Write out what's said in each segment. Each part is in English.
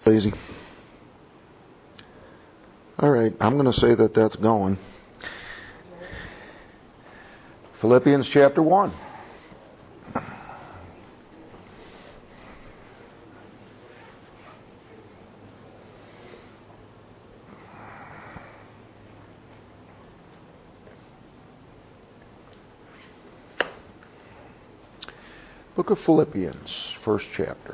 Lazy. All right, I'm going to say that that's going. Philippians chapter 1. Book of Philippians, first chapter.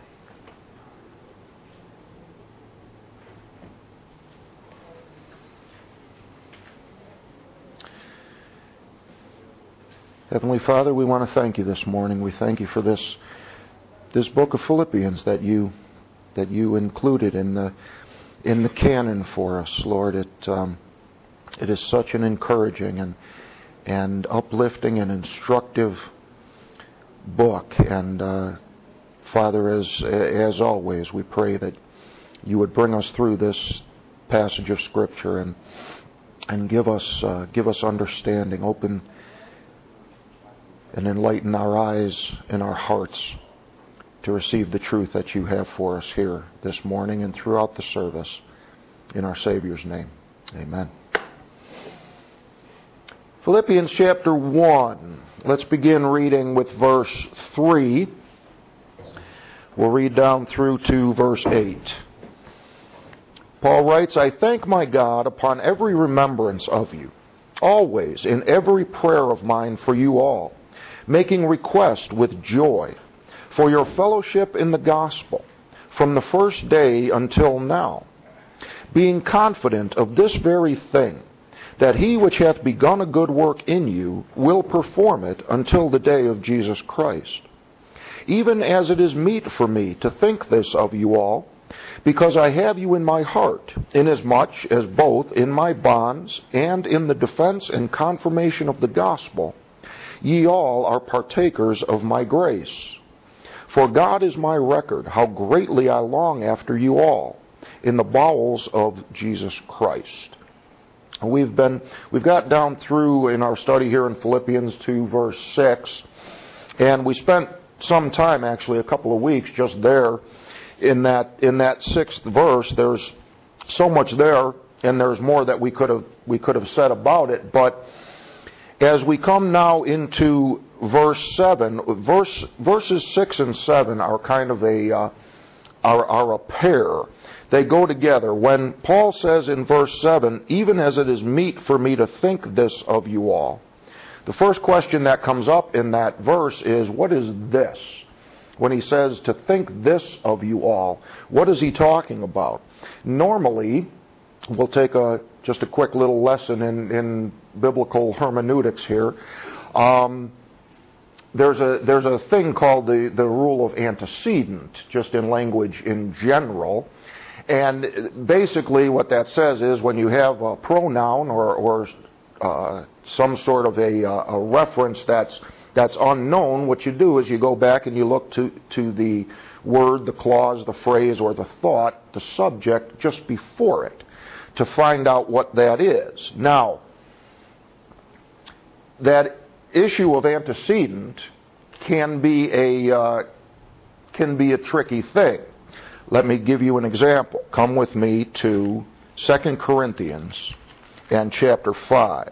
Heavenly Father, we want to thank you this morning. We thank you for this book of Philippians that you included in the canon for us, Lord. It is such an encouraging and uplifting and instructive book. And Father, as always, we pray that you would bring us through this passage of Scripture and give us understanding, open and enlighten our eyes and our hearts to receive the truth that you have for us here this morning and throughout the service. In our Savior's name, amen. Philippians chapter 1. Let's begin reading with verse 3. We'll read down through to verse 8. Paul writes, I thank my God upon every remembrance of you, always in every prayer of mine for you all, making request with joy for your fellowship in the gospel from the first day until now, being confident of this very thing, that he which hath begun a good work in you will perform it until the day of Jesus Christ. Even as it is meet for me to think this of you all, because I have you in my heart, inasmuch as both in my bonds and in the defense and confirmation of the gospel, ye all are partakers of my grace. For God is my record, how greatly I long after you all, in the bowels of Jesus Christ. We've got down through in our study here in Philippians to verse 6, and we spent some time, actually a couple of weeks, just there in that sixth verse. There's so much there, and there's more that we could have said about it, but as we come now into verse 7, verses 6 and 7 are kind of a pair. They go together. When Paul says in verse 7, even as it is meet for me to think this of you all, the first question that comes up in that verse is, what is this? When he says to think this of you all, what is he talking about? Normally, we'll take just a quick little lesson in biblical hermeneutics here. There's a thing called the rule of antecedent, just in language in general. And basically what that says is when you have a pronoun or some sort of a reference that's unknown, what you do is you go back and you look to the word, the clause, the phrase, or the thought, the subject just before it, to find out what that is. Now, that issue of antecedent can be a tricky thing. Let me give you an example. Come with me to 2 Corinthians and chapter 5.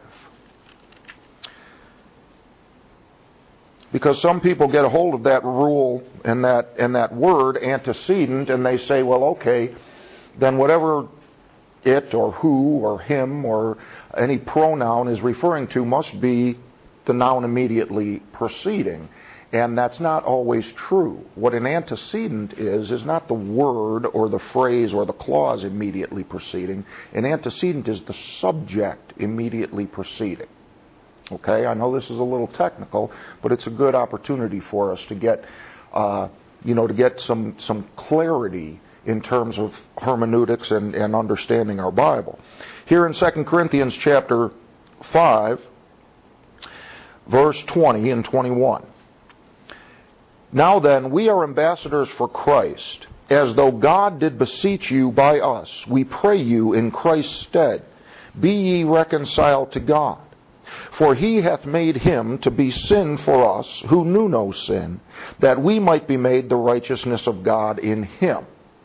Because some people get a hold of that rule and that word antecedent, and they say, well, okay, then whatever it or who or him or any pronoun is referring to must be the noun immediately preceding. And that's not always true. What an antecedent is not the word or the phrase or the clause immediately preceding. An antecedent is the subject immediately preceding. Okay, I know this is a little technical, but it's a good opportunity for us to get, to get some clarity in terms of hermeneutics and understanding our Bible. Here in 2 Corinthians chapter 5, verse 20 and 21. Now then, we are ambassadors for Christ, as though God did beseech you by us. We pray you in Christ's stead, be ye reconciled to God. For he hath made him to be sin for us, who knew no sin, that we might be made the righteousness of God in him.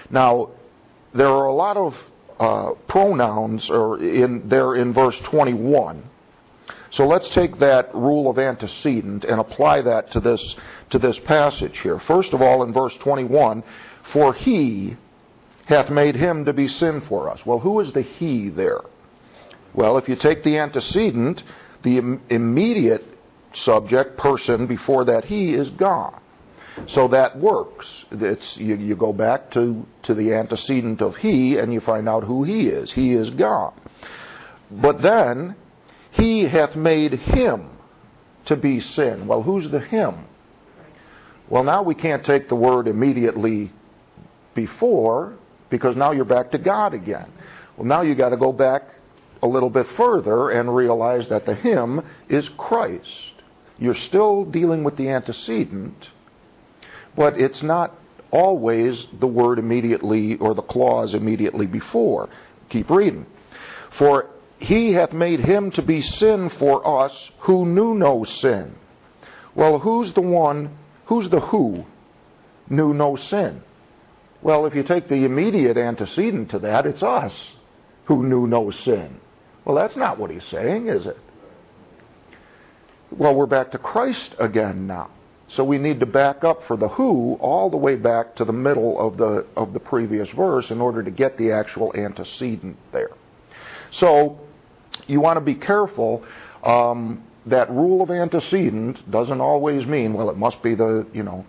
Now, there are a lot of pronouns in verse 21. So let's take that rule of antecedent and apply that to this passage here. First of all, in verse 21, for he hath made him to be sin for us. Well, who is the he there? Well, if you take the antecedent, the immediate subject, person, before that he is God. So that works. You go back to the antecedent of he, and you find out who he is. He is God. But then, he hath made him to be sin. Well, who's the him? Well, now we can't take the word immediately before, because now you're back to God again. Well, now you got to go back a little bit further and realize that the him is Christ. You're still dealing with the antecedent, but it's not always the word immediately or the clause immediately before. Keep reading. For he hath made him to be sin for us who knew no sin. Well, who's the who knew no sin? Well, if you take the immediate antecedent to that, it's us who knew no sin. Well, that's not what he's saying, is it? Well, we're back to Christ again now. So we need to back up for the who all the way back to the middle of the previous verse in order to get the actual antecedent there. So you want to be careful. That rule of antecedent doesn't always mean, well, it must be the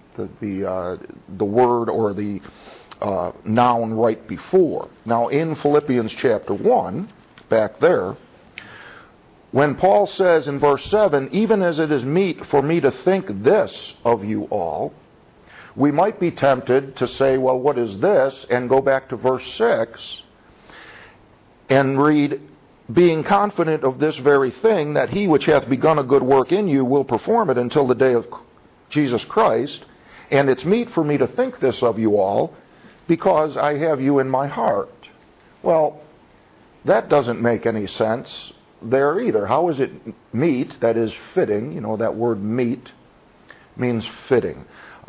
word or the noun right before. Now, in Philippians chapter 1, back there, when Paul says in verse 7, even as it is meet for me to think this of you all, we might be tempted to say, well, what is this? And go back to verse 6 and read, being confident of this very thing, that he which hath begun a good work in you will perform it until the day of Jesus Christ. And it's meet for me to think this of you all, because I have you in my heart. Well, that doesn't make any sense there either. How is it meet? That is fitting. You know, that word meet means fitting.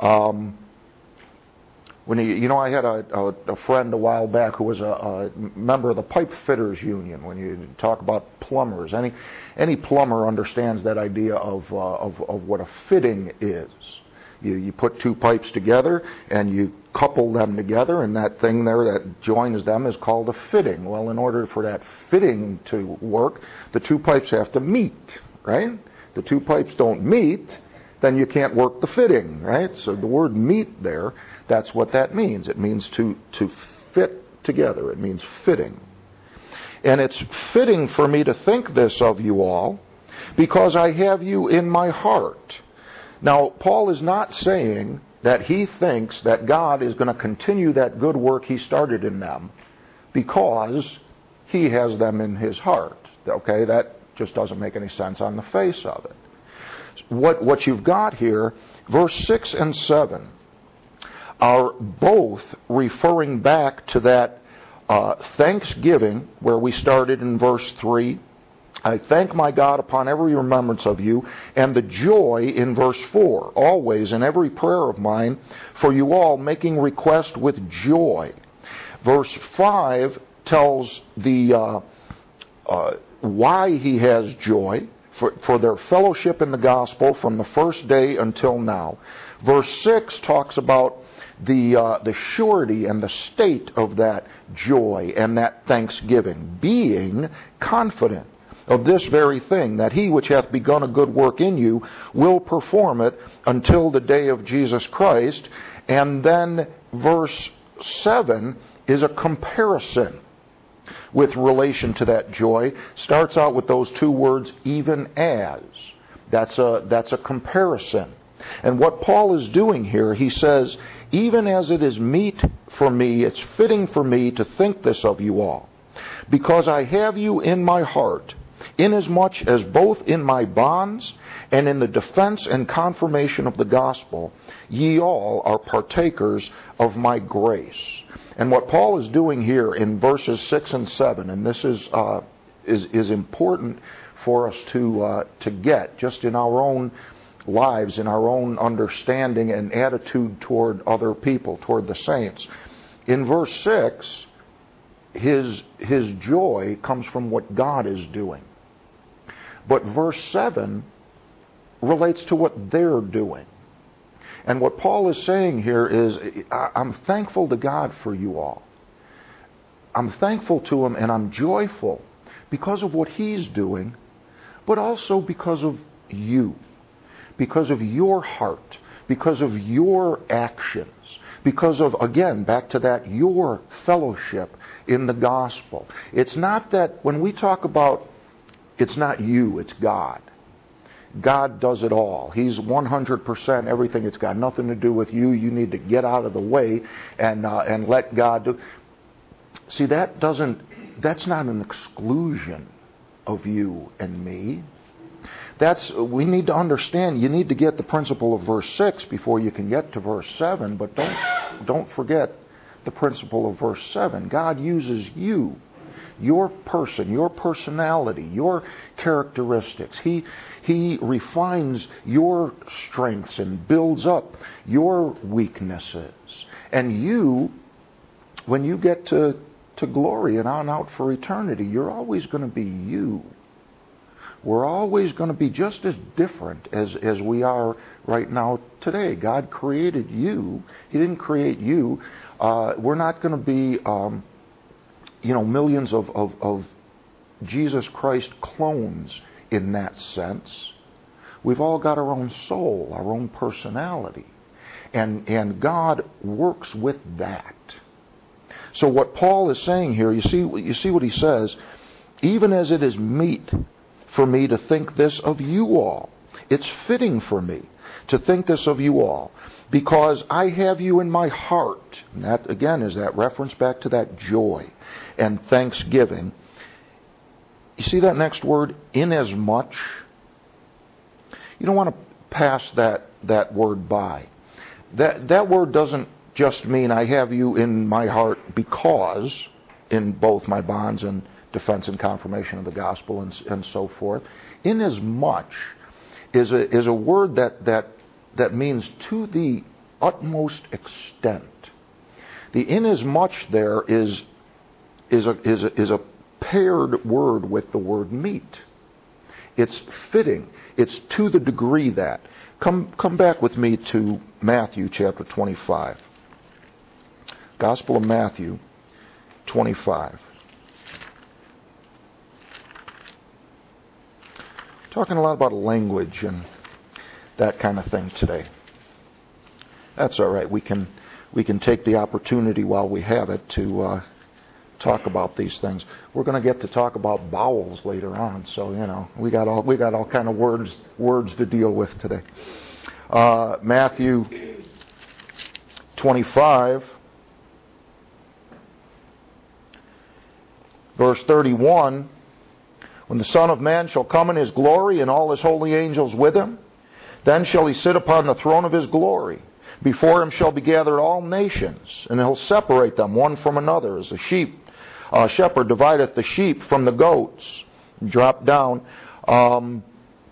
I had a friend a while back who was a member of the Pipe Fitters Union. When you talk about plumbers, any plumber understands that idea of what a fitting is. You put two pipes together and you couple them together, and that thing there that joins them is called a fitting. Well, in order for that fitting to work, the two pipes have to meet, right? The two pipes don't meet, then you can't work the fitting, right? So the word meet there, that's what that means. It means to fit together. It means fitting. And it's fitting for me to think this of you all, because I have you in my heart. Now, Paul is not saying that he thinks that God is going to continue that good work he started in them because he has them in his heart. Okay, that just doesn't make any sense on the face of it. What you've got here, verse 6 and 7, are both referring back to that thanksgiving where we started in verse 3. I thank my God upon every remembrance of you, and the joy in verse 4, always in every prayer of mine for you all, making request with joy. Verse 5 tells the why he has joy, for their fellowship in the gospel from the first day until now. Verse 6 talks about the surety and the state of that joy and that thanksgiving, being confident of this very thing, that he which hath begun a good work in you will perform it until the day of Jesus Christ. And then verse 7 is a comparison with relation to that joy. Starts out with those two words, even as. That's a comparison. And what Paul is doing here, he says, even as it is meet for me, it's fitting for me to think this of you all, because I have you in my heart, inasmuch as both in my bonds and in the defense and confirmation of the gospel, ye all are partakers of my grace. And what Paul is doing here in verses 6 and 7, and this is important for us to get just in our own lives, in our own understanding and attitude toward other people, toward the saints, in verse 6, his joy comes from what God is doing. But verse 7 relates to what they're doing. And what Paul is saying here is, I'm thankful to God for you all. I'm thankful to Him, and I'm joyful because of what He's doing, but also because of you, because of your heart, because of your actions, because of, again, back to that, your fellowship in the gospel. It's not that, when we talk about, it's not you, it's God. God does it all. He's 100% everything. It's got nothing to do with you. You need to get out of the way and let God do. See, that's not an exclusion of you and me. We need to understand, you need to get the principle of verse 6 before you can get to verse 7, but don't forget the principle of verse 7. God uses you, your person, your personality, your characteristics. He refines your strengths and builds up your weaknesses. And you, when you get to glory and on out for eternity, you're always going to be you. We're always going to be just as different as we are right now today. God created you. He didn't create you. We're not going to be, millions of Jesus Christ clones in that sense. We've all got our own soul, our own personality. And God works with that. So what Paul is saying here, you see what he says, even as it is meet for me to think this of you all. It's fitting for me to think this of you all, because I have you in my heart. And that, again, is that reference back to that joy and thanksgiving. You see that next word, inasmuch? You don't want to pass that word by. That word doesn't just mean I have you in my heart because, in both my bonds and defense and confirmation of the gospel and so forth. Inasmuch is a word that means to the utmost extent. The inasmuch there is a paired word with the word meet. It's fitting. It's to the degree that. Come back with me to Matthew chapter 25. Gospel of Matthew 25. Talking a lot about language and that kind of thing today. That's all right. We can take the opportunity while we have it to talk about these things. We're going to get to talk about vowels later on, so we got all kind of words to deal with today. Matthew 25, verse 31. When the Son of Man shall come in His glory and all His holy angels with Him, then shall He sit upon the throne of His glory. Before Him shall be gathered all nations, and He'll separate them one from another, as a shepherd divideth the sheep from the goats. Drop down. Well,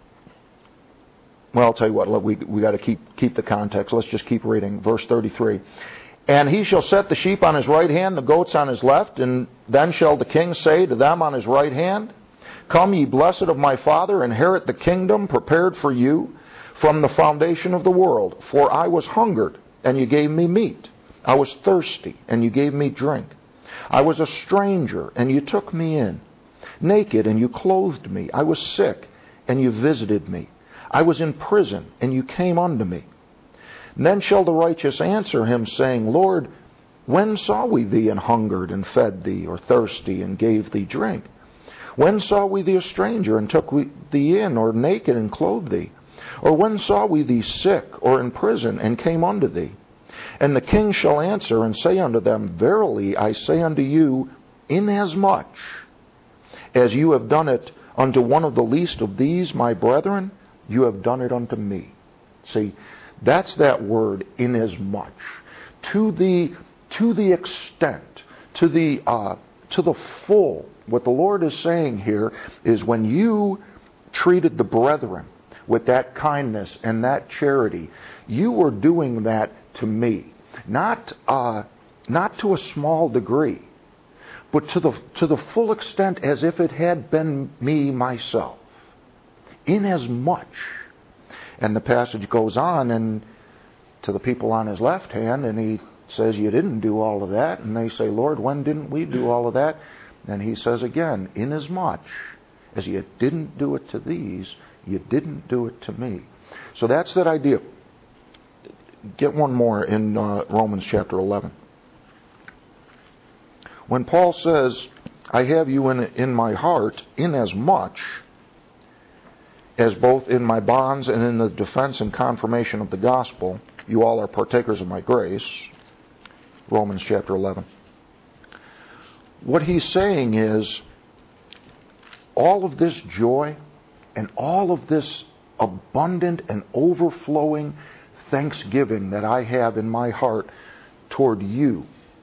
I'll tell you what. We got to keep the context. Let's just keep reading. Verse 33. And He shall set the sheep on His right hand, the goats on His left, and then shall the King say to them on His right hand, Come, ye blessed of my Father, inherit the kingdom prepared for you from the foundation of the world. For I was hungered, and you gave me meat. I was thirsty, and you gave me drink. I was a stranger, and you took me in. Naked, and you clothed me. I was sick, and you visited me. I was in prison, and you came unto me. And then shall the righteous answer Him, saying, Lord, when saw we thee an hungered, and fed thee, or thirsty, and gave thee drink? When saw we thee a stranger, and took thee in, or naked, and clothed thee? Or when saw we thee sick, or in prison, and came unto thee? And the King shall answer and say unto them, Verily I say unto you, inasmuch as you have done it unto one of the least of these my brethren, you have done it unto me. See, that's that word, inasmuch. To the extent, to the full. What the Lord is saying here is, when you treated the brethren with that kindness and that charity, you were doing that to me. Not not to a small degree, but to the full extent as if it had been me myself. Inasmuch. And the passage goes on and to the people on his left hand, and he says, you didn't do all of that. And they say, Lord, when didn't we do all of that? And he says again, inasmuch as you didn't do it to these, you didn't do it to me. So that's that idea. Get one more in Romans chapter 11. When Paul says, I have you in my heart, inasmuch as both in my bonds and in the defense and confirmation of the gospel, you all are partakers of my grace. Romans chapter 11. What he's saying is, all of this joy and all of this abundant and overflowing thanksgiving that I have in my heart toward you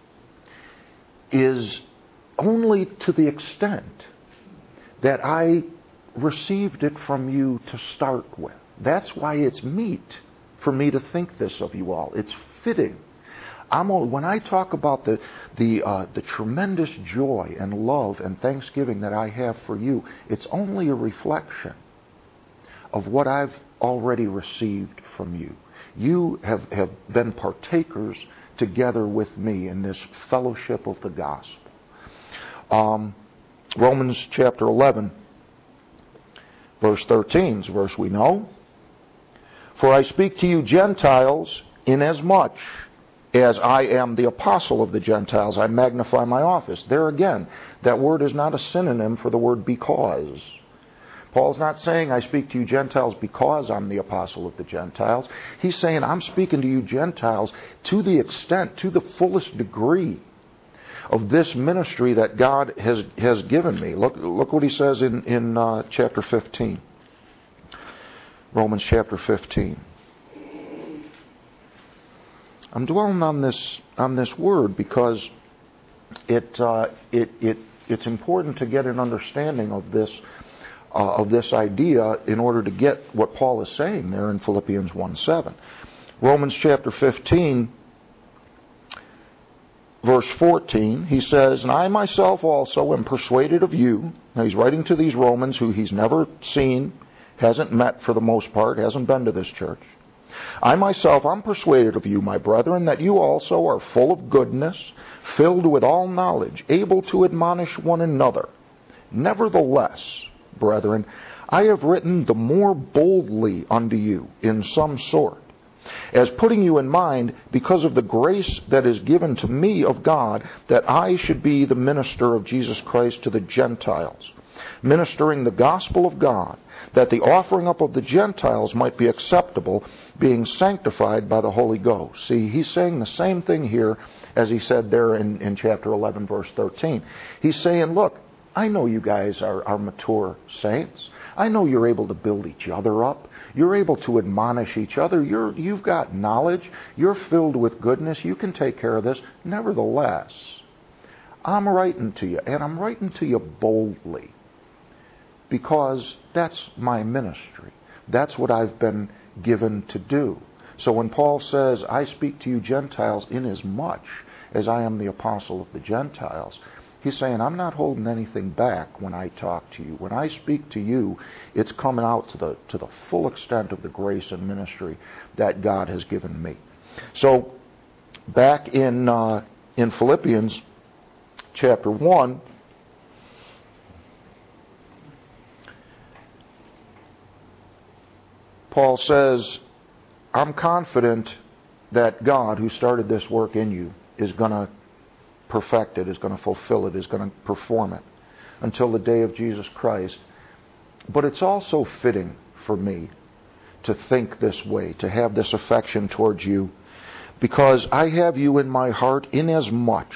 is only to the extent that I received it from you to start with. That's why it's meet for me to think this of you all. It's fitting. When I talk about the tremendous joy and love and thanksgiving that I have for you, it's only a reflection of what I've already received from you. You have been partakers together with me in this fellowship of the gospel. Romans chapter 11, verse 13 is a verse we know. For I speak to you Gentiles, inasmuch as I am the apostle of the Gentiles, I magnify my office. There again, that word is not a synonym for the word because. Paul's not saying I speak to you Gentiles because I'm the apostle of the Gentiles. He's saying I'm speaking to you Gentiles to the extent, to the fullest degree of this ministry that God has given me. Look what he says in chapter 15. Romans chapter 15. I'm dwelling on this word because it's important to get an understanding of this idea in order to get what Paul is saying there in Philippians 1:7. Romans chapter 15, verse 14, he says, and I myself also am persuaded of you. Now he's writing to these Romans who he's never seen, hasn't met for the most part, hasn't been to this church. I myself am persuaded of you, my brethren, that you also are full of goodness, filled with all knowledge, able to admonish one another. Nevertheless, brethren, I have written the more boldly unto you in some sort, as putting you in mind because of the grace that is given to me of God, that I should be the minister of Jesus Christ to the Gentiles, ministering the gospel of God, that the offering up of the Gentiles might be acceptable, being sanctified by the Holy Ghost. See, he's saying the same thing here as he said there in chapter 11, verse 13. He's saying, look, I know you guys are mature saints. I know you're able to build each other up. You're able to admonish each other. You've got knowledge. You're filled with goodness. You can take care of this. Nevertheless, I'm writing to you, and I'm writing to you boldly, because that's my ministry. That's what I've been given to do. So when Paul says, I speak to you Gentiles inasmuch as I am the apostle of the Gentiles, he's saying, I'm not holding anything back when I talk to you. When I speak to you, it's coming out to the full extent of the grace and ministry that God has given me. So back in Philippians chapter 1, Paul says, I'm confident that God, who started this work in you, is going to perfect it, is going to fulfill it, is going to perform it until the day of Jesus Christ. But it's also fitting for me to think this way, to have this affection towards you, because I have you in my heart inasmuch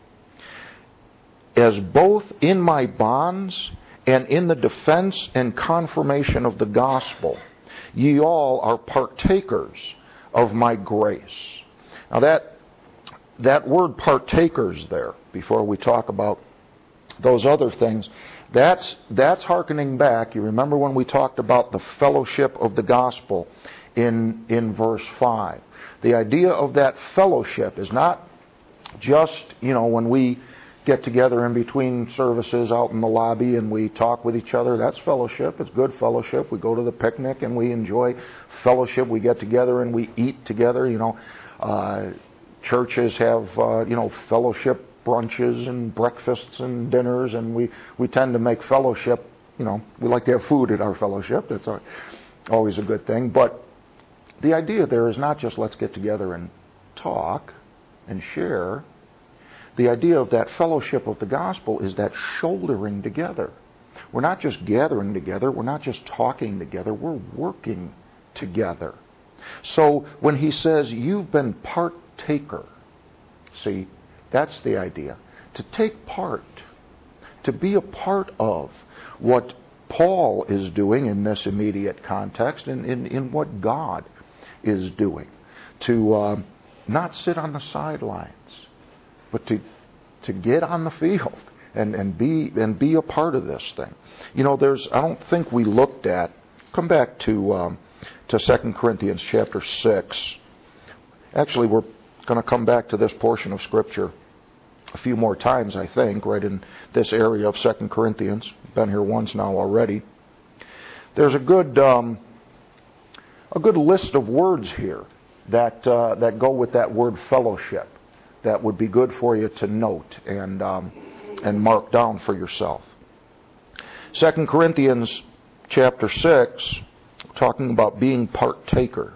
as both in my bonds and in the defense and confirmation of the gospel, ye all are partakers of my grace. Now that word partakers there, before we talk about those other things, that's hearkening back. You remember when we talked about the fellowship of the gospel in verse 5. The idea of that fellowship is not just, when we get together in between services out in the lobby and we talk with each other, that's fellowship. It's good fellowship. We go to the picnic and we enjoy fellowship. We get together and we eat together. Churches have, fellowship brunches and breakfasts and dinners, and we tend to make fellowship, we like to have food at our fellowship. That's always a good thing. But the idea there is not just let's get together and talk and share. The idea of that fellowship of the gospel is that shouldering together. We're not just gathering together. We're not just talking together. We're working together. So when he says you've been partaker, see, that's the idea. To take part, to be a part of what Paul is doing in this immediate context and in what God is doing. To not sit on the sidelines, but to get on the field and be a part of this thing. I don't think we looked at, come back to 2 Corinthians chapter 6. Actually, we're going to come back to this portion of Scripture a few more times, I think, right in this area of 2 Corinthians. Been here once now already. There's a good list of words here that go with that word fellowship that would be good for you to note and mark down for yourself. 2 Corinthians chapter 6, talking about being partaker.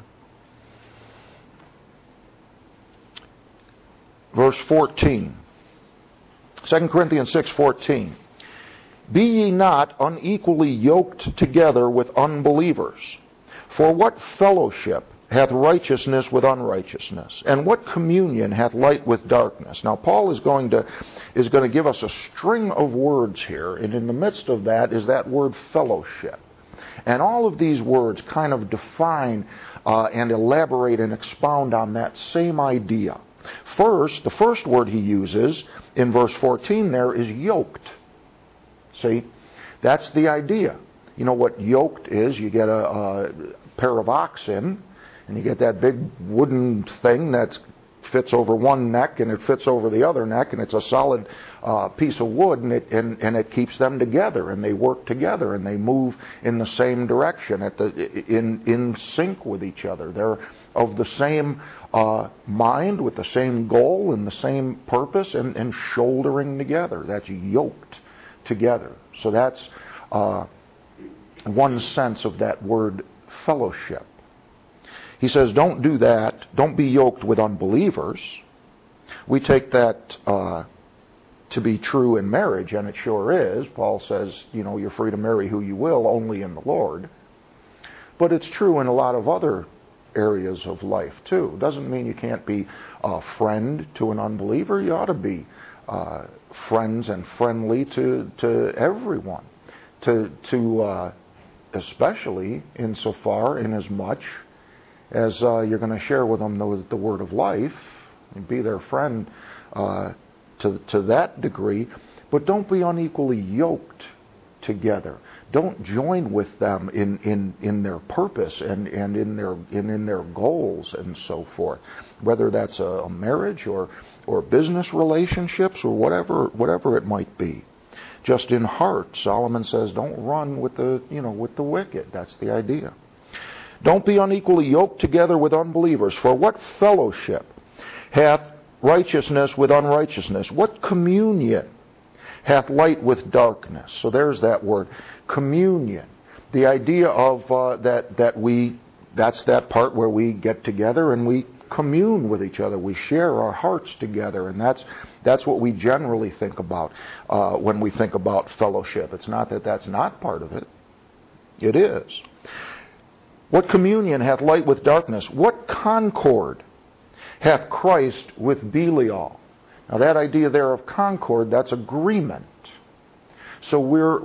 Verse 14. 2 Corinthians 6:14. Be ye not unequally yoked together with unbelievers. For what fellowship hath righteousness with unrighteousness? And what communion hath light with darkness? Now Paul is going to give us a string of words here, and in the midst of that is that word fellowship. And all of these words kind of define and elaborate and expound on that same idea. First, the first word he uses in verse 14 there is yoked. See, that's the idea. You know what yoked is? You get a pair of oxen, and you get that big wooden thing that fits over one neck and it fits over the other neck, and it's a solid piece of wood, and it keeps them together, and they work together, and they move in the same direction, in sync with each other. They're of the same mind, with the same goal and the same purpose, and shouldering together. That's yoked together. So that's one sense of that word fellowship. He says, don't do that. Don't be yoked with unbelievers. We take that to be true in marriage, and it sure is. Paul says, you're free to marry who you will, only in the Lord. But it's true in a lot of other areas of life, too. Doesn't mean you can't be a friend to an unbeliever. You ought to be friends and friendly to everyone. Especially insofar, in as much as you're going to share with them the word of life and be their friend to that degree, but don't be unequally yoked together. Don't join with them in their purpose and in their goals and so forth, whether that's a marriage or business relationships or whatever it might be. Just in heart, Solomon says, don't run with the wicked. That's the idea. Don't be unequally yoked together with unbelievers. For what fellowship hath righteousness with unrighteousness? What communion hath light with darkness? So there's that word, communion. The idea of that's that part where we get together and we commune with each other. We share our hearts together, and that's what we generally think about when we think about fellowship. It's not that that's not part of it. It is. What communion hath light with darkness? What concord hath Christ with Belial? Now that idea there of concord, that's agreement. So we're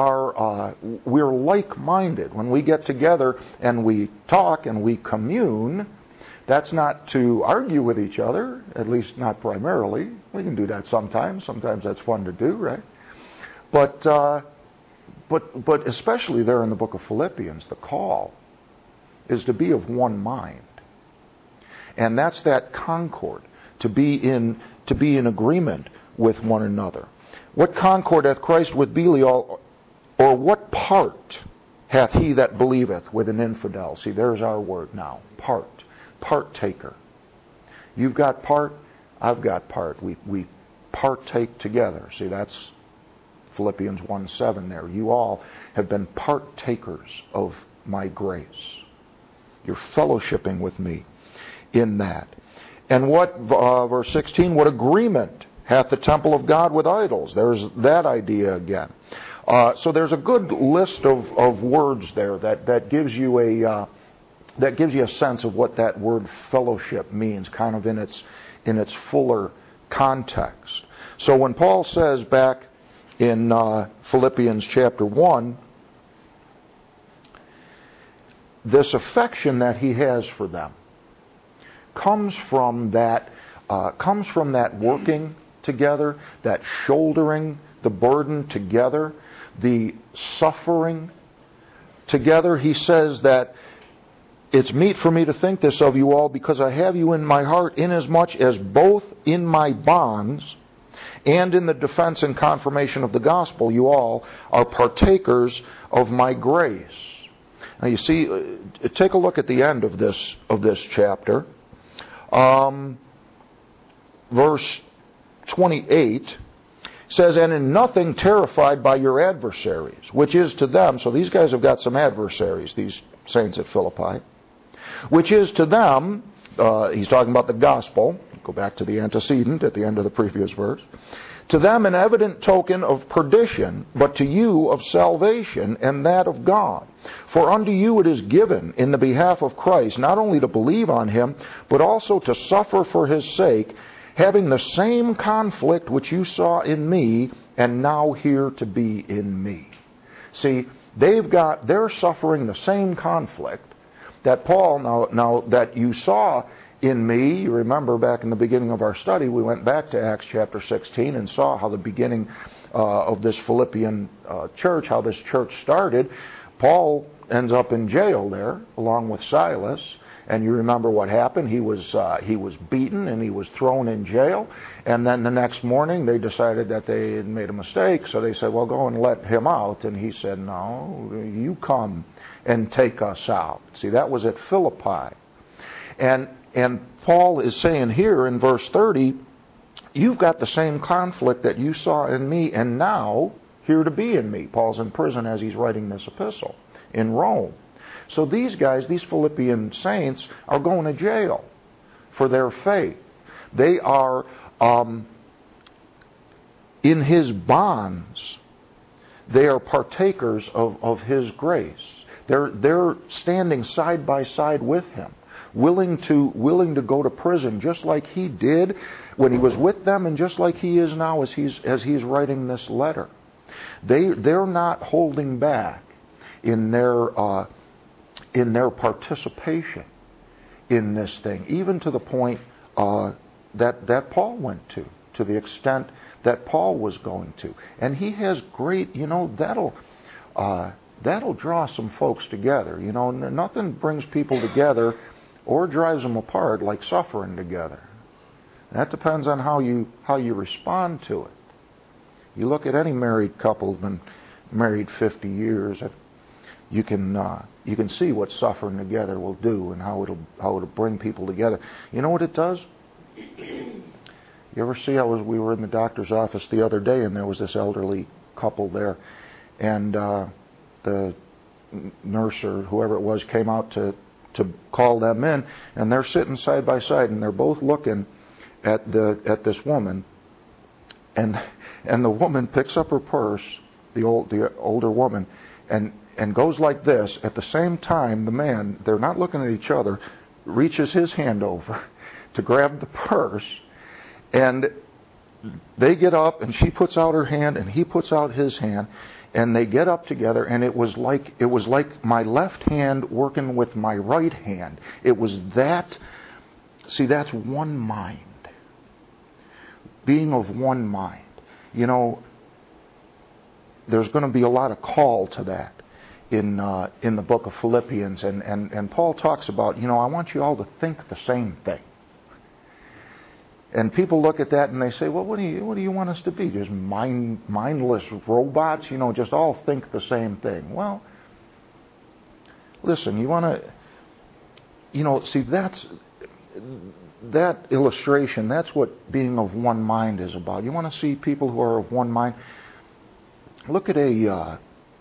like-minded. When we get together and we talk and we commune, that's not to argue with each other, at least not primarily. We can do that sometimes. Sometimes that's fun to do, right? But especially there in the book of Philippians, the call is to be of one mind. And that's that concord, to be in agreement with one another. What concord hath Christ with Belial, or what part hath he that believeth with an infidel? See, there's our word now. Partaker. You've got part, I've got part. We partake together. See, that's Philippians 1:7 there. You all have been partakers of my grace. You're fellowshipping with me in that. And what, verse 16, what agreement hath the temple of God with idols? There's that idea again. So there's a good list of words there that gives you a sense of what that word fellowship means, kind of in its fuller context. So when Paul says back in Philippians chapter 1, this affection that he has for them comes from that working together, that shouldering the burden together, the suffering together. He says that it's meet for me to think this of you all, because I have you in my heart, inasmuch as both in my bonds and in the defense and confirmation of the gospel you all are partakers of my grace. Now you see, take a look at the end of this chapter. Verse 28 says, and in nothing terrified by your adversaries, which is to them, so these guys have got some adversaries, these saints at Philippi, which is to them, he's talking about the gospel, go back to the antecedent at the end of the previous verse, to them an evident token of perdition, but to you of salvation, and that of God. For unto you it is given in the behalf of Christ, not only to believe on him, but also to suffer for his sake, having the same conflict which you saw in me, and now here to be in me. See, they're suffering the same conflict that Paul, now that you saw in me. You remember back in the beginning of our study, we went back to Acts chapter 16 and saw how the beginning of this Philippian church, how this church started. Paul ends up in jail there along with Silas. And you remember what happened. He was beaten and he was thrown in jail. And then the next morning they decided that they had made a mistake. So they said, well, go and let him out. And he said, no, you come and take us out. See, that was at Philippi. And Paul is saying here in verse 30, you've got the same conflict that you saw in me, and now here to be in me. Paul's in prison as he's writing this epistle in Rome. So these guys, these Philippian saints, are going to jail for their faith. They are in his bonds. They are partakers of his grace. They're standing side by side with him, willing to go to prison just like he did when he was with them, and just like he is now as he's writing this letter. They're not holding back in their participation in this thing, even to the point that Paul went to the extent that Paul was going to. And he has great, that'll draw some folks together. Nothing brings people together or drives them apart like suffering together. That depends on how you respond to it. You look at any married couple who's been married 50 years, you can see what suffering together will do and how it'll bring people together. You know what it does? You ever see we were in the doctor's office the other day, and there was this elderly couple there, and the nurse or whoever it was came out to call them in, and they're sitting side by side, and they're both looking at this woman, and the woman picks up her purse, the older woman, and goes like this. At the same time, the man, they're not looking at each other, reaches his hand over to grab the purse, and they get up, and she puts out her hand, and he puts out his hand, and they get up together, and it was like my left hand working with my right hand. It was that. See, that's one mind. Being of one mind. There's going to be a lot of call to that in the book of Philippians, and Paul talks about, I want you all to think the same thing. And people look at that and they say, well, what do you want us to be? Just mindless robots? Just all think the same thing. Well, listen, you want to, see, that illustration, that's what being of one mind is about. You want to see people who are of one mind? Look at a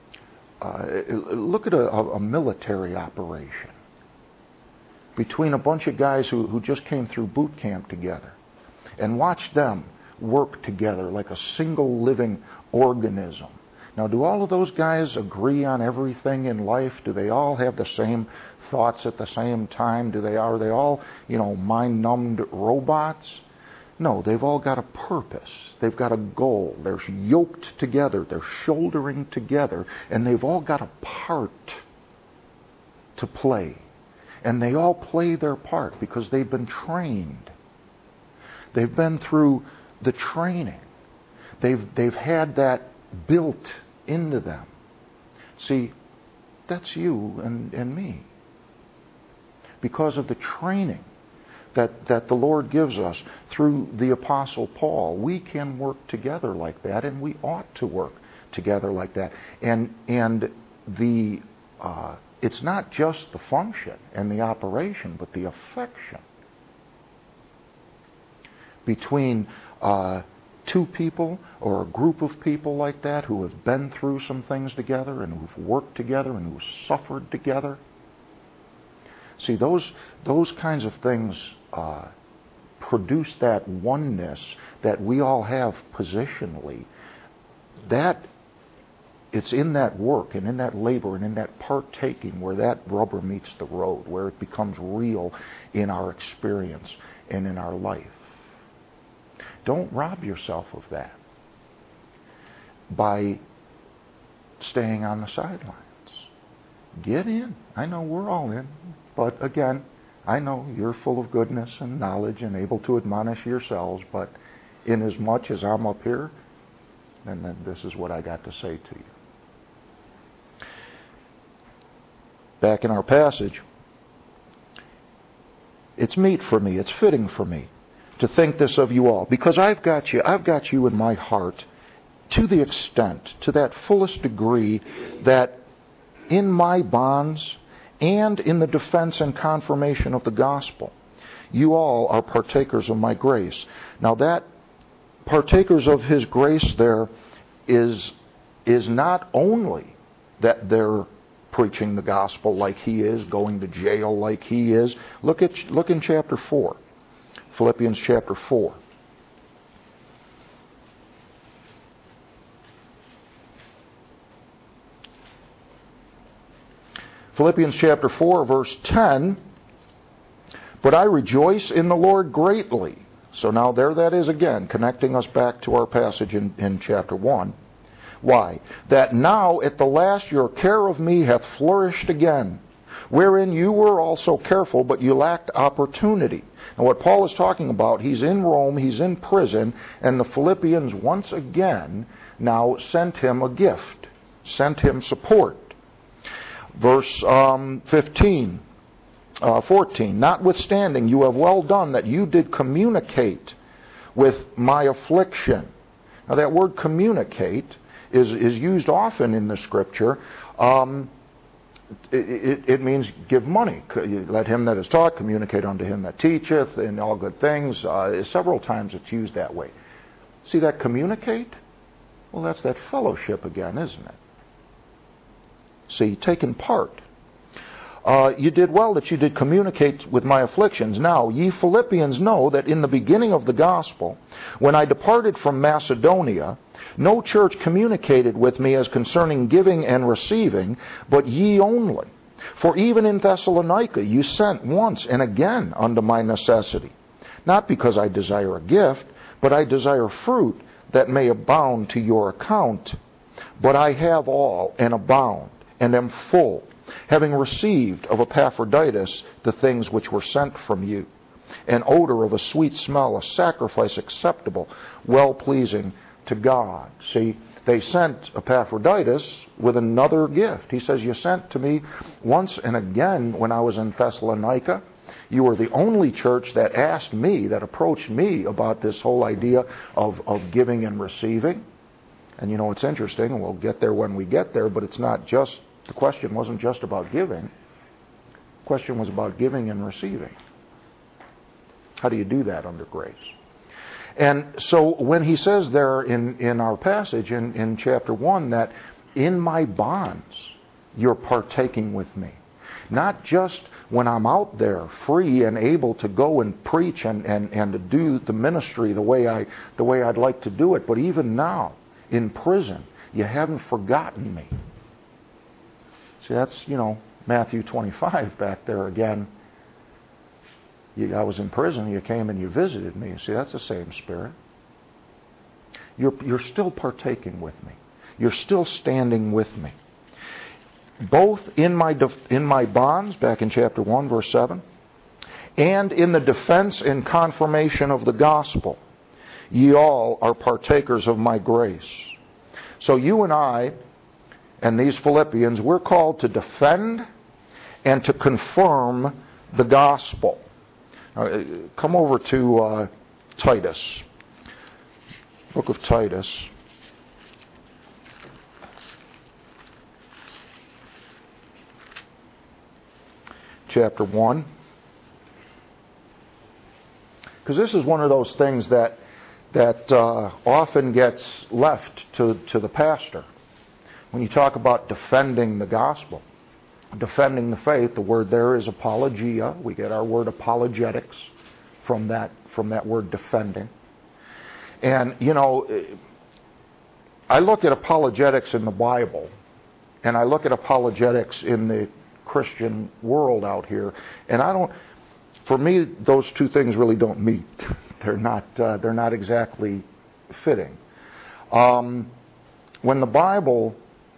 military operation between a bunch of guys who just came through boot camp together, and watch them work together like a single living organism. Now, do all of those guys agree on everything in life? Do they all have the same thoughts at the same time? Are they all, mind-numbed robots? No, they've all got a purpose. They've got a goal. They're yoked together. They're shouldering together. And they've all got a part to play. And they all play their part because they've been trained. They've been through the training. They've had that built into them. See, that's you and me. Because of the training that the Lord gives us through the Apostle Paul, we can work together like that, and we ought to work together like that. And it's not just the function and the operation, but the affection between two people or a group of people like that who have been through some things together and who've worked together and who've suffered together. See, those kinds of things produce that oneness that we all have positionally. That it's in that work and in that labor and in that partaking where that rubber meets the road, where it becomes real in our experience and in our life. Don't rob yourself of that by staying on the sidelines. Get in. I know we're all in. But again, I know you're full of goodness and knowledge and able to admonish yourselves, but in as much as I'm up here, then this is what I got to say to you. Back in our passage, it's meet for me, it's fitting for me to think this of you all, because I've got you in my heart to the extent, to that fullest degree, that in my bonds and in the defense and confirmation of the gospel, you all are partakers of my grace. Now that partakers of his grace there is not only that they're preaching the gospel like he is, going to jail like he is. Look in chapter 4. Philippians chapter 4. Philippians chapter 4, verse 10. But I rejoice in the Lord greatly. So now there that is again, connecting us back to our passage in chapter 1. Why? That now at the last your care of me hath flourished again, wherein you were also careful, but you lacked opportunity. And what Paul is talking about, he's in Rome, he's in prison, and the Philippians once again now sent him a gift, sent him support. Verse 14, notwithstanding, you have well done that you did communicate with my affliction. Now that word communicate is used often in the Scripture. It means give money. Let him that is taught communicate unto him that teacheth, and all good things. Several times it's used that way. See that communicate? Well, that's that fellowship again, isn't it? See, taking part. You did well that you did communicate with my afflictions. Now, ye Philippians know that in the beginning of the gospel, when I departed from Macedonia, no church communicated with me as concerning giving and receiving, but ye only. For even in Thessalonica you sent once and again unto my necessity. Not because I desire a gift, but I desire fruit that may abound to your account. But I have all and abound, and am full, having received of Epaphroditus the things which were sent from you, an odor of a sweet smell, a sacrifice acceptable, well-pleasing to God. See, they sent Epaphroditus with another gift. He says, you sent to me once and again when I was in Thessalonica, You were the only church that asked me, that approached me about this whole idea of giving and receiving. And it's interesting, and we'll get there when we get there, but it's not just, the question wasn't just about giving. The question was about giving and receiving. How do you do that under grace? And so when he says there in our passage in chapter 1 that in my bonds you're partaking with me, not just when I'm out there free and able to go and preach and to do the ministry the way I'd like to do it, but even now in prison, you haven't forgotten me. See, that's, Matthew 25 back there again. I was in prison, you came and you visited me. See, that's the same spirit. You're still partaking with me. You're still standing with me. Both in my bonds, back in chapter 1, verse 7, and in the defense and confirmation of the gospel, ye all are partakers of my grace. So you and I, and these Philippians, we're called to defend and to confirm the gospel. Come over to Titus, book of Titus. Chapter 1. Because this is one of those things that often gets left to the pastor. When you talk about defending the gospel, defending the faith, the word there is apologia. We get our word apologetics from that word defending. And, I look at apologetics in the Bible, and I look at apologetics in the Christian world out here, and for me, those two things really don't meet. They're not exactly fitting. When the Bible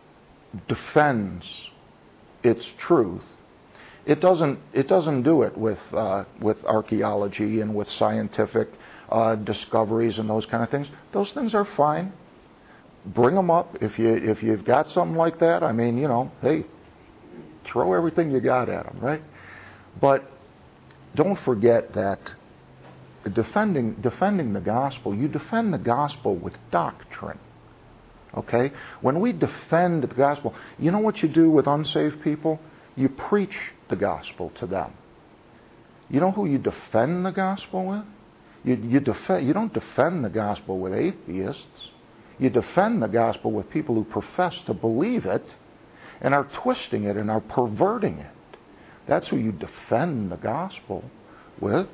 defends its truth, it doesn't do it with archaeology and with scientific discoveries and those kind of things. Those things are fine. Bring them up if you've got something like that. I mean, hey, throw everything you got at them, right? But don't forget that defending the gospel, you defend the gospel with doctrine. Okay? When we defend the gospel, you know what you do with unsaved people? You preach the gospel to them. You know who you defend the gospel with? You don't defend the gospel with atheists. You defend the gospel with people who profess to believe it and are twisting it and are perverting it. That's who you defend the gospel with.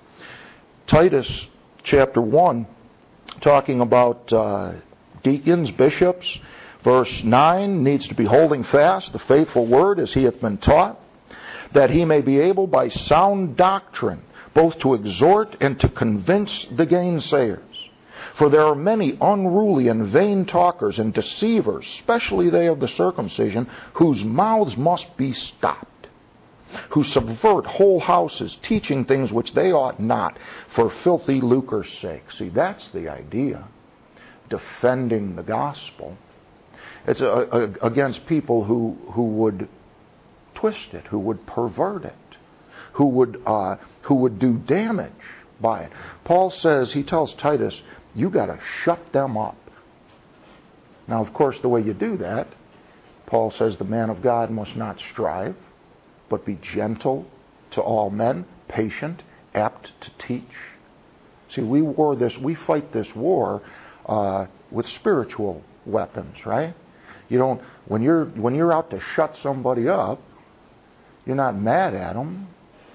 Titus chapter 1, talking about deacons, bishops, verse 9, needs to be holding fast the faithful word as he hath been taught, that he may be able by sound doctrine both to exhort and to convince the gainsayers. For there are many unruly and vain talkers and deceivers, especially they of the circumcision, whose mouths must be stopped, who subvert whole houses, teaching things which they ought not, for filthy lucre's sake. See, that's the idea. Defending the gospel. It's against people who would twist it, who would pervert it, who would do damage by it. Paul says, he tells Titus, you got to shut them up. Now, of course, the way you do that, Paul says the man of God must not strive, but be gentle to all men, patient, apt to teach. See, we fight this war with spiritual weapons, right? When you're out to shut somebody up, you're not mad at them.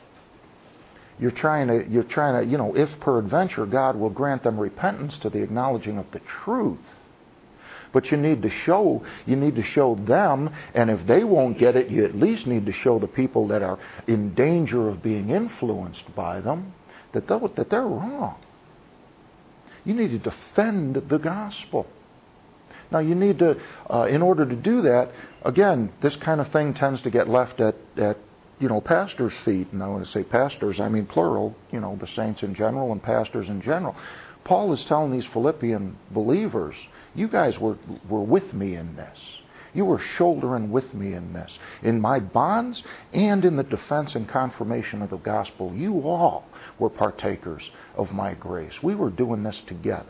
You're trying to, if peradventure God will grant them repentance to the acknowledging of the truth. But you need to show them, and if they won't get it, you at least need to show the people that are in danger of being influenced by them that they're wrong. You need to defend the gospel. Now you need to, in order to do that, again, this kind of thing tends to get left at pastors' feet. And I want to say pastors, I mean plural, the saints in general and pastors in general. Paul is telling these Philippian believers, you guys were with me in this. You were shouldering with me in this. In my bonds and in the defense and confirmation of the gospel, you all were partakers of my grace. We were doing this together.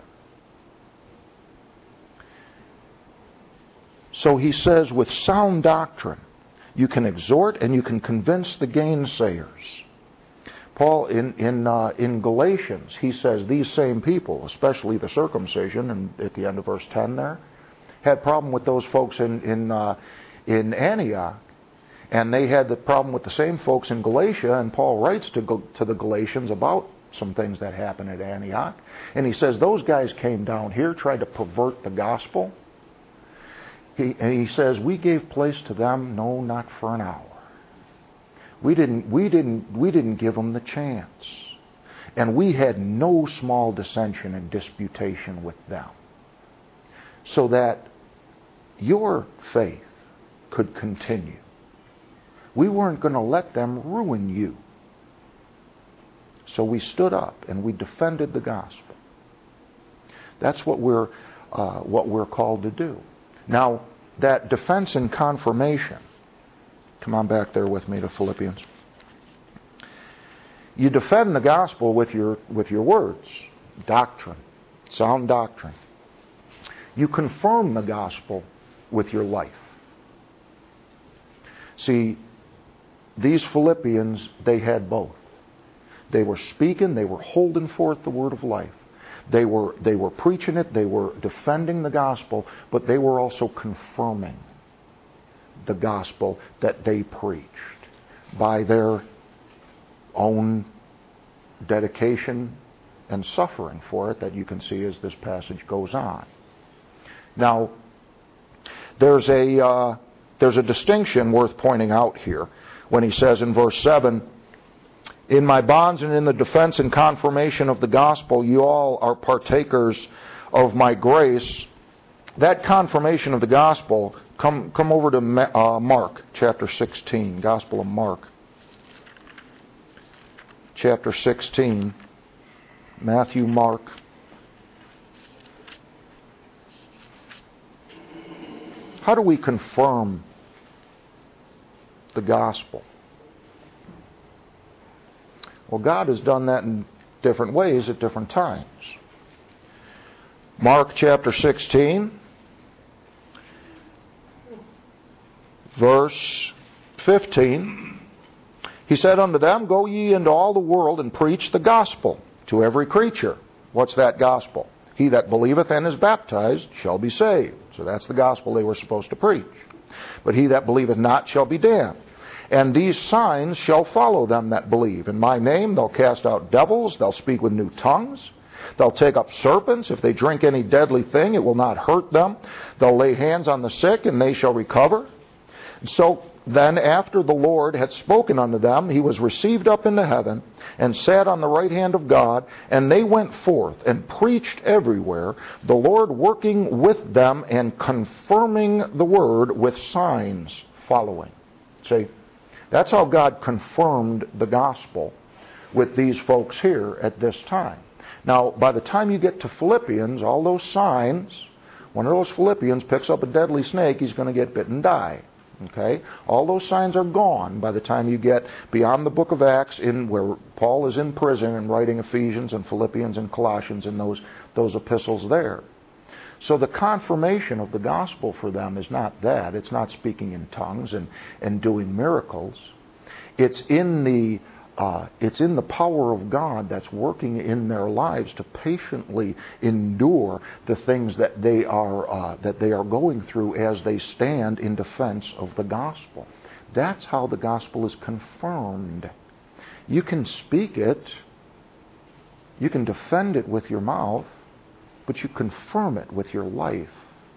So he says, with sound doctrine, you can exhort and you can convince the gainsayers. Paul, in Galatians, he says these same people, especially the circumcision, and at the end of verse 10 there, had problem with those folks in Antioch, and they had the problem with the same folks in Galatia, and Paul writes to the Galatians about some things that happened at Antioch, and he says those guys came down here, tried to pervert the gospel, and he says, we gave place to them, no, not for an hour. We didn't give them the chance. And we had no small dissension and disputation with them. So that your faith could continue. We weren't going to let them ruin you. So we stood up and we defended the gospel. That's what we're called to do. Now, that defense and confirmation, come on back there with me to Philippians. You defend the gospel with your words, doctrine, sound doctrine. You confirm the gospel with your life. See, these Philippians, they had both. They were speaking, they were holding forth the word of life. They were preaching it, they were defending the gospel, but they were also confirming the gospel that they preached by their own dedication and suffering for it that you can see as this passage goes on. Now, there's a distinction worth pointing out here when he says in verse 7, in my bonds and in the defense and confirmation of the gospel, you all are partakers of my grace. That confirmation of the gospel, come over to Mark chapter 16, Gospel of Mark. Chapter 16, Matthew, Mark. How do we confirm the gospel? Well, God has done that in different ways at different times. Mark chapter 16, verse 15. He said unto them, go ye into all the world and preach the gospel to every creature. What's that gospel? He that believeth and is baptized shall be saved. So that's the gospel they were supposed to preach. But he that believeth not shall be damned. And these signs shall follow them that believe. In my name they'll cast out devils, they'll speak with new tongues, they'll take up serpents. If they drink any deadly thing, it will not hurt them. They'll lay hands on the sick, and they shall recover. So then, after the Lord had spoken unto them, he was received up into heaven, and sat on the right hand of God. And they went forth and preached everywhere, the Lord working with them and confirming the word with signs following. See? That's how God confirmed the gospel with these folks here at this time. Now, by the time you get to Philippians, all those signs, one of those Philippians picks up a deadly snake, he's going to get bit and die. Okay? All those signs are gone by the time you get beyond the book of Acts, in where Paul is in prison and writing Ephesians and Philippians and Colossians and those epistles there. So the confirmation of the gospel for them is not that. It's not speaking in tongues and doing miracles. It's in the power of God that's working in their lives to patiently endure the things that they are going through as they stand in defense of the gospel. That's how the gospel is confirmed. You can speak it, you can defend it with your mouth, but you confirm it with your life.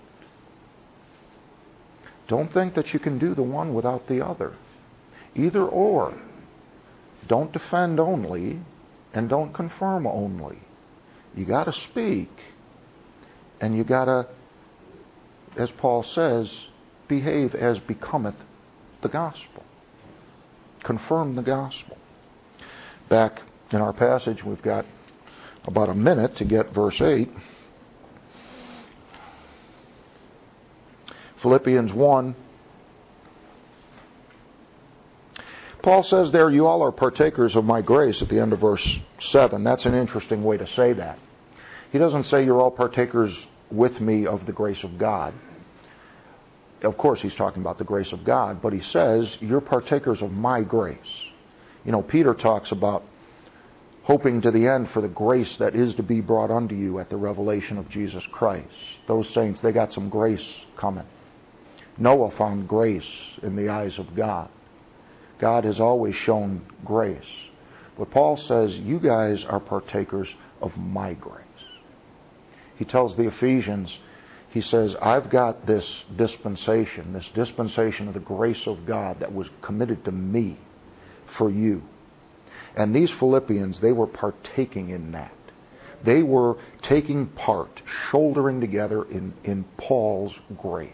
Don't think that you can do the one without the other. Either or. Don't defend only and don't confirm only. You got to speak, and you got to, as Paul says, behave as becometh the gospel. Confirm the gospel. Back in our passage, we've got about a minute to get verse 8. Philippians 1. Paul says there, you all are partakers of my grace at the end of verse 7. That's an interesting way to say that. He doesn't say you're all partakers with me of the grace of God. Of course, he's talking about the grace of God, but he says you're partakers of my grace. You know, Peter talks about hoping to the end for the grace that is to be brought unto you at the revelation of Jesus Christ. Those saints, they got some grace coming. Noah found grace in the eyes of God. God has always shown grace. But Paul says, you guys are partakers of my grace. He tells the Ephesians, he says, I've got this dispensation of the grace of God that was committed to me for you. And these Philippians, they were partaking in that. They were taking part, shouldering together in Paul's grace,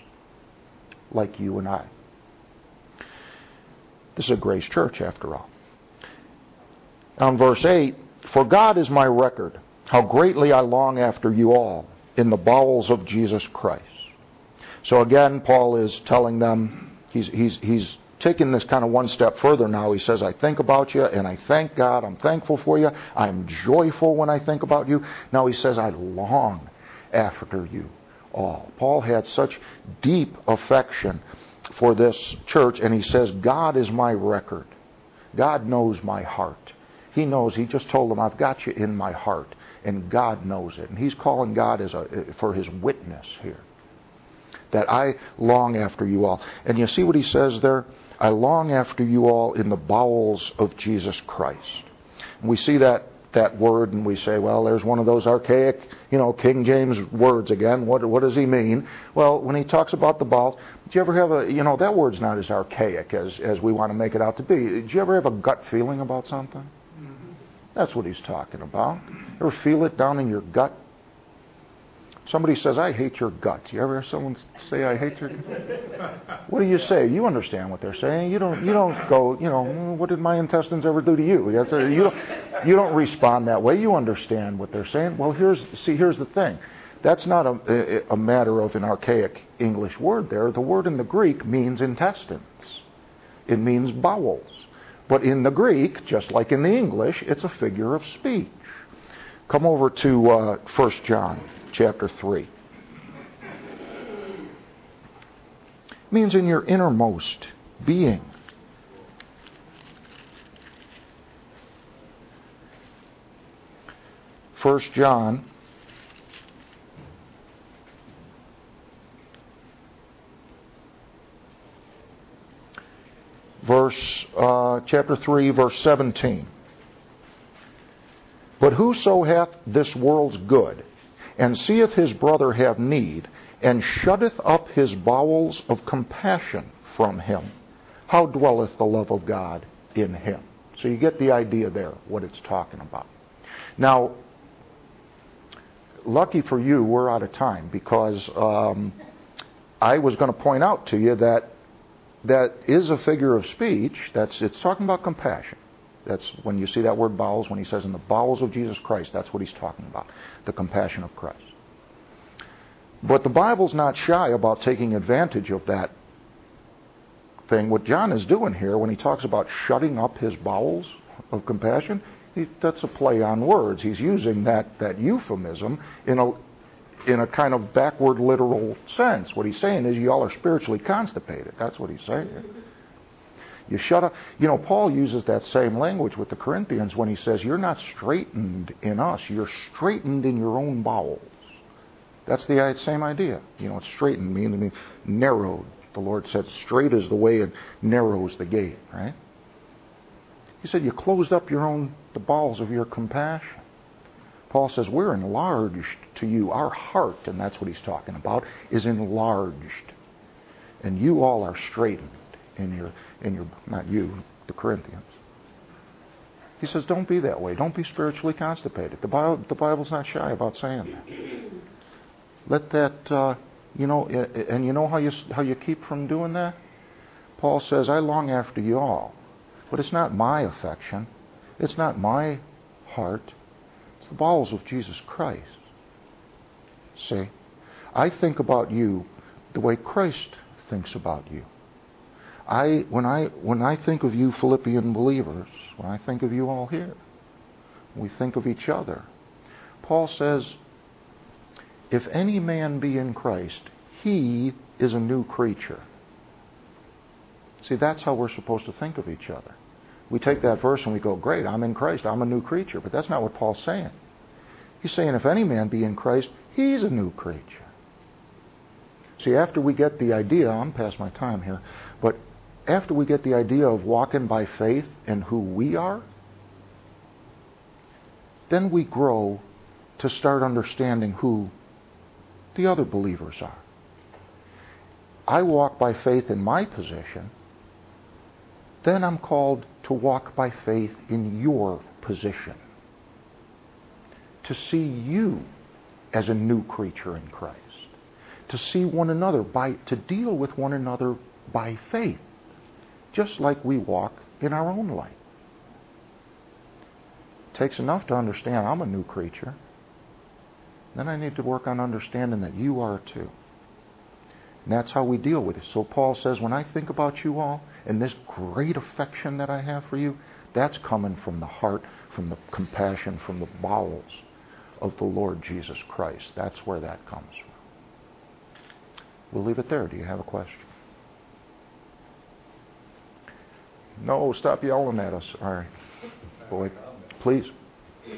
like you and I. This is a grace church, after all. Now in verse 8, for God is my record, how greatly I long after you all in the bowels of Jesus Christ. So again, Paul is telling them, he's taking this kind of one step further now. He says, I think about you and I thank God. I'm thankful for you. I'm joyful when I think about you. Now he says, I long after you all. Paul had such deep affection for this church, and he says, God is my record. God knows my heart. He knows, he just told them, I've got you in my heart, and God knows it. And he's calling God for his witness here, that I long after you all. And you see what he says there? I long after you all in the bowels of Jesus Christ. And we see that word and we say, well, there's one of those archaic, King James words again. What does he mean? Well, when he talks about the bowels, do you ever have that word's not as archaic as we want to make it out to be. Do you ever have a gut feeling about something? Mm-hmm. That's what he's talking about. Ever feel it down in your gut? Somebody says, I hate your gut. You ever hear someone say, I hate your gut? What do you say? You understand what they're saying. You don't go, what did my intestines ever do to you? You don't respond that way. You understand what they're saying. Well, here's the thing. That's not a matter of an archaic English word there. The word in the Greek means intestines. It means bowels. But in the Greek, just like in the English, it's a figure of speech. Come over to 1 John chapter 3. It means in your innermost being. First John chapter 3, verse 17. But whoso hath this world's good, and seeth his brother have need, and shutteth up his bowels of compassion from him, how dwelleth the love of God in him? So you get the idea there, what it's talking about. Now, lucky for you, we're out of time, because I was going to point out to you that is a figure of speech. It's talking about compassion. That's when you see that word bowels, when he says in the bowels of Jesus Christ, that's what he's talking about, the compassion of Christ. But the Bible's not shy about taking advantage of that thing. What John is doing here when he talks about shutting up his bowels of compassion, that's a play on words. He's using that euphemism in a kind of backward literal sense. What he's saying is you all are spiritually constipated. That's what he's saying. You shut up. Paul uses that same language with the Corinthians when he says, you're not straightened in us. You're straightened in your own bowels. That's the same idea. It's straightened meaning narrowed. The Lord said, straight is the way and narrows the gate, right? He said, you closed up the bowels of your compassion. Paul says, we're enlarged to you. Our heart, and that's what he's talking about, is enlarged. And you all are straightened in your not you, the Corinthians. He says, don't be that way. Don't be spiritually constipated. The Bible's not shy about saying that. Let that, and you know how you keep from doing that? Paul says, I long after you all. But it's not my affection. It's not my heart. It's the bowels of Jesus Christ. See? I think about you the way Christ thinks about you. When I think of you Philippian believers, when I think of you all here, we think of each other. Paul says, if any man be in Christ, he is a new creature. See, that's how we're supposed to think of each other. We take that verse and we go, great, I'm in Christ, I'm a new creature. But that's not what Paul's saying. He's saying, if any man be in Christ, he's a new creature. See, after we get the idea, I'm past my time here, but after we get the idea of walking by faith and who we are, then we grow to start understanding who the other believers are. I walk by faith in my position, then I'm called to walk by faith in your position. To see you as a new creature in Christ. To see one another, to deal with one another by faith. Just like we walk in our own light. It takes enough to understand I'm a new creature. Then I need to work on understanding that you are too. And that's how we deal with it. So Paul says, when I think about you all, and this great affection that I have for you, that's coming from the heart, from the compassion, from the bowels of the Lord Jesus Christ. That's where that comes from. We'll leave it there. Do you have a question? No, stop yelling at us. All right. Boy, please. Where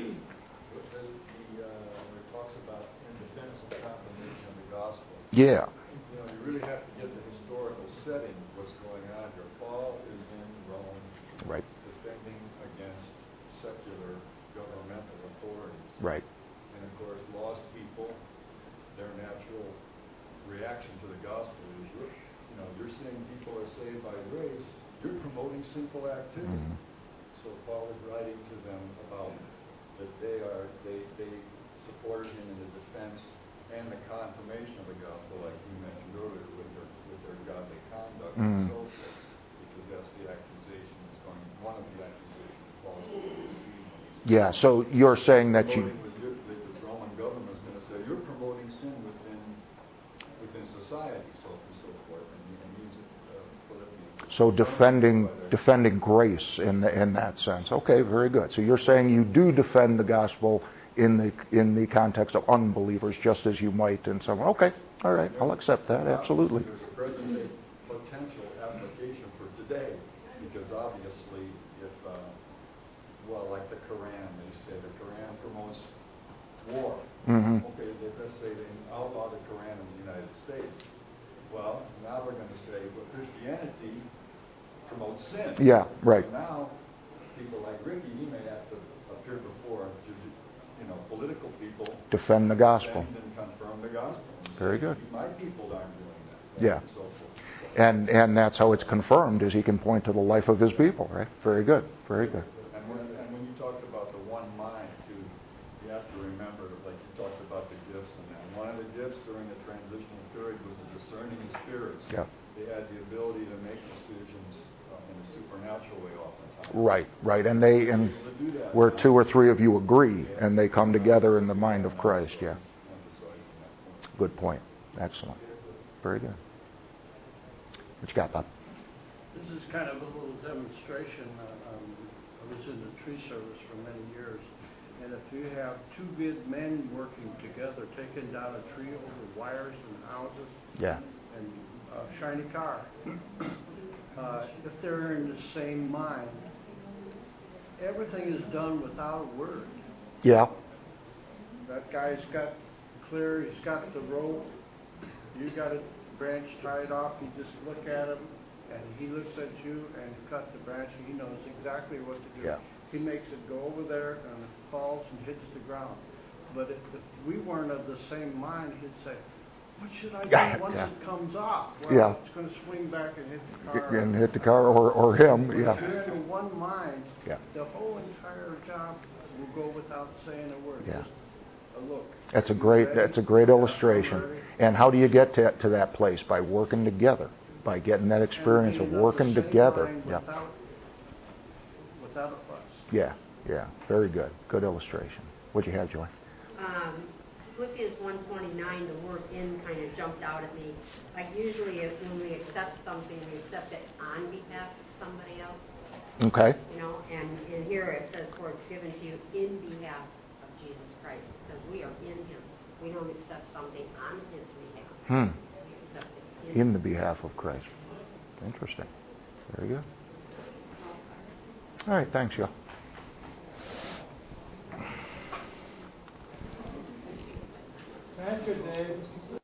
it talks about in defense and confirmation of the gospel. Yeah. You really have to get the historical setting of what's going on here. Paul is in Rome, Right. defending against secular governmental authorities. Right. And of course, lost people, their natural reaction to the gospel is, you're saying people are saved by grace. You're promoting sinful activity. Mm-hmm. So Paul is writing to them about that they supported him in the defense and the confirmation of the gospel, like you mentioned earlier, with their godly conduct and so forth, because that's the accusation that's going. One of the accusations Paul is going to receive. Yeah. So you're saying that you. The Roman government is going to say you're promoting sin within society, so forth, and use it. So defending grace in that sense. Okay, very good. So you're saying you do defend the gospel in the context of unbelievers, just as you might in someone. Okay, all right, I'll accept that. Absolutely. There's a present-day potential application for today, because obviously, if like the Quran, they say the Quran promotes war. Mm-hmm. Okay, let's say they outlaw the Quran in the United States. Well, now we're going to say, well, Christianity promotes sin. Yeah, right. So now, people like Ricky, he may have to appear before political people. Defend the gospel. And confirm the gospel. Very good. My people aren't doing that. Yeah. And so forth. And that's how it's confirmed, is he can point to the life of his people, right? Very good. Very good. And when you talked about the one mind, too, you have to remember, like you talked about the gifts and that. One of the gifts during the transitional period was the discerning spirits. Yeah. They had the ability to make decisions in a supernatural way oftentimes. Right. And where two or three of you agree, and they come together in the mind of Christ. Yeah. Good point. Excellent. Very good. What you got, Bob? This is kind of a little demonstration. I was in the tree service for many years, and if you have two good men working together, taking down a tree over wires and houses, Yeah. and a shiny car, if they're in the same mind, everything is done without a word. Yeah. That guy's got he's got the rope, you got a branch tied off, you just look at him, and he looks at you and cut the branch, and he knows exactly what to do. Yeah. He makes it go over there, and it falls and hits the ground. But if we weren't of the same mind, he'd say, what should I do once it comes off? Well, it's going to swing back and hit the car. And hit the car or him, yeah. If you're in one mind, yeah. The whole entire job will go without saying a word. Yeah. Just a look. That's a great illustration. And how do you get to that place? By working together, by getting that experience of working together. Yeah. Without a fuss. Yeah. Very good. Good illustration. What'd you have, Joy? Philippians 1:29, the word "in" kind of of jumped out at me. Like usually when we accept something, we accept it on behalf of somebody else. Okay. You know, and in here it says, for it's given to you in behalf of Jesus Christ, because we are in him. We don't accept something on his behalf. We accept it In the behalf of Christ. Interesting. Very good. All right, thanks, y'all. Thank you, Dave.